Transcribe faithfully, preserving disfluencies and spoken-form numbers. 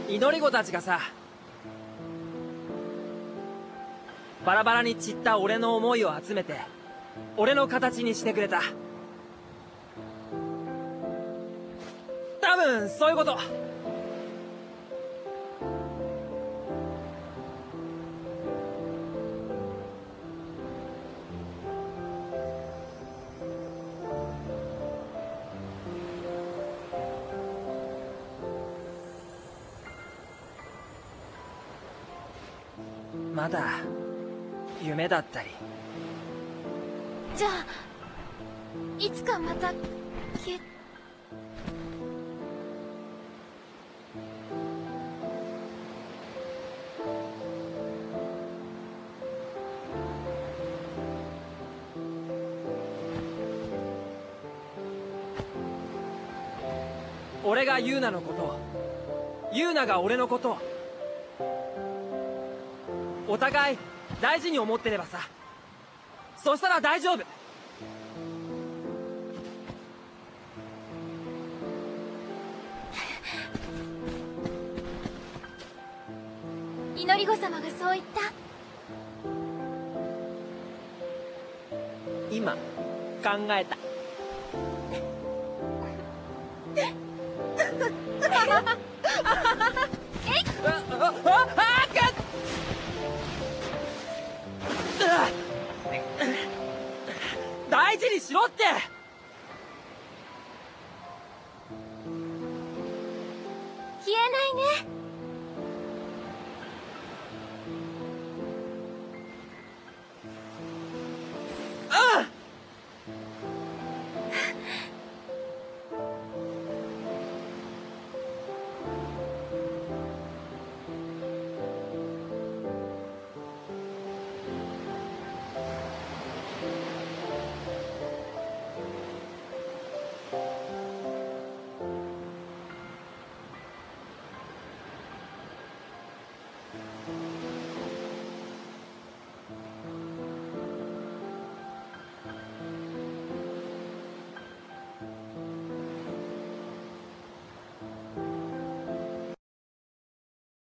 祈り子たちがさ、バラバラに散った俺の思いを集めて俺の形にしてくれた。多分そういうこと。まだ夢だったり。 じゃあいつかまた消え俺がユウナのこと、ユウナが俺のこと、お互い大事に思ってればさ、そしたら大丈夫。 祈り子様がそう言った。 今考えた。大事にしろって。 消えないね。